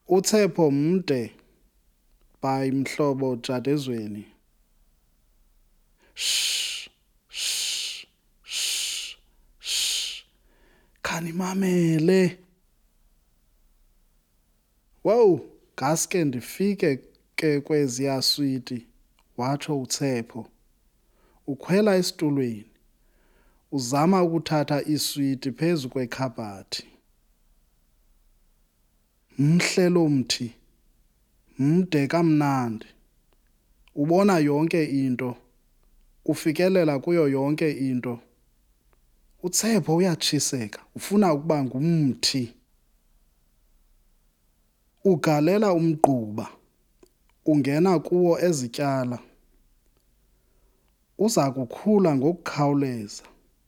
uTshepo mde by Mhlobo Jadezweni. Shh, shh, shh, shh. Khanimamele. Wow, ngaske ndifike ke kweziya switi, watsho uTshepo. Ukhwela esitulweni, uzama ukuthatha iswiti phezu kwekhabhathi. Mhle lo mthi, mde kamnandi. Ubona yonke into, ufikelela kuyo yonke into. uTshepo uyatshiseka, ufuna ukuba ngumthi. Ugalela umgquba, ungena kuwo ezityala. Uza kukhula ngokukhawuleza.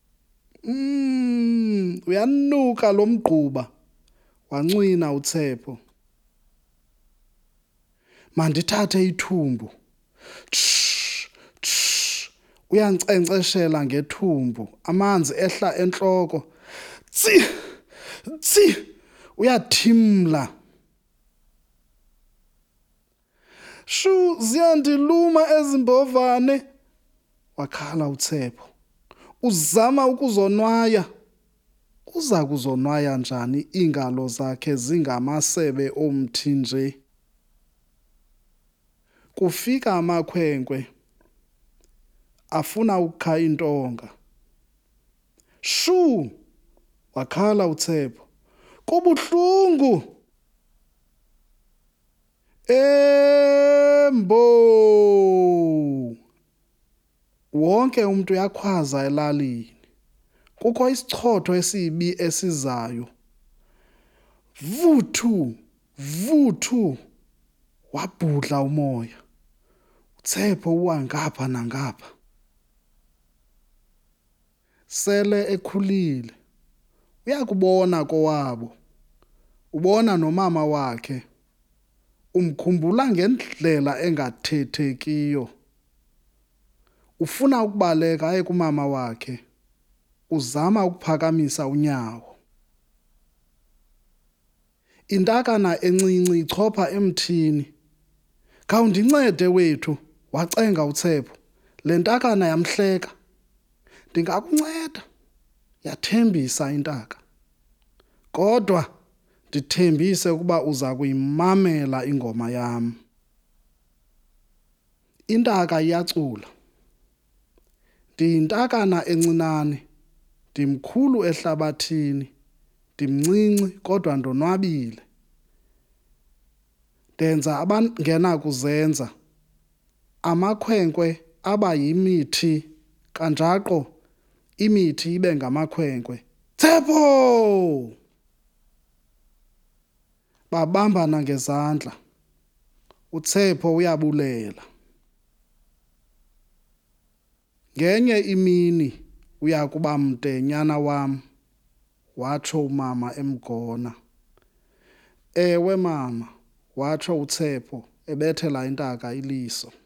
Uyanuka lo mgquba, wancwina uTshepo. Mandithathe ithumbu. Tsh, tsh. Uyankcenkceshela ngethumbu, amanzi ehla entloko. Tsi, tsi, uyathimla. Shu, ziyandiluma ezi mbovane, wakhala uTshepo. Uzama ukuzonwaya. Uza kuzonwaya njani iingalo zakhe zingamasebe omthi nje? Kufika amakhwenkwe, afuna ukukha intonga. Shu, wakhala uTshepo. Kubuhlungu. Embo! Wonke umntu uyakhwaza elalini. Kukho isichotho esibi esizayo. Vuthu, vuthu, wabhudla umoya. uTshepo uwangapha nangapha. Sele ekhulile, uyakubona kowabo. Ubona nomama wakhe. Umkhumbula ngendlela engathethekiyo. Ufuna ukubaleka aye kumama wakhe. Uzama ukuphakamisa unyawo. Intakana encinci ichopha emthini. Khawundincede wethu, wacenga uTshepo. Le ntakana yamhleka. Ndingakunceda, yathembisa intaka. Kodwa ndithembise ukuba uza kuyimamela ingoma yam. Intaka iyacula. Ndiyintakana encinane, ndimkhulu ehlabathini, ndimncinci kodwa ndonwabile. Ndenza abangenakuzenza. Amakhwenkwe aba yimithi, kanjaqo imithi ibe ngamakhwenkwe. Tshepo! Babambana ngezandla. uTshepo uyabulela. Ngenye imini uya kuba mde nyana wam, watsho umama emgona. Ewe mama, watsho uTshepo ebethela intaka iliso.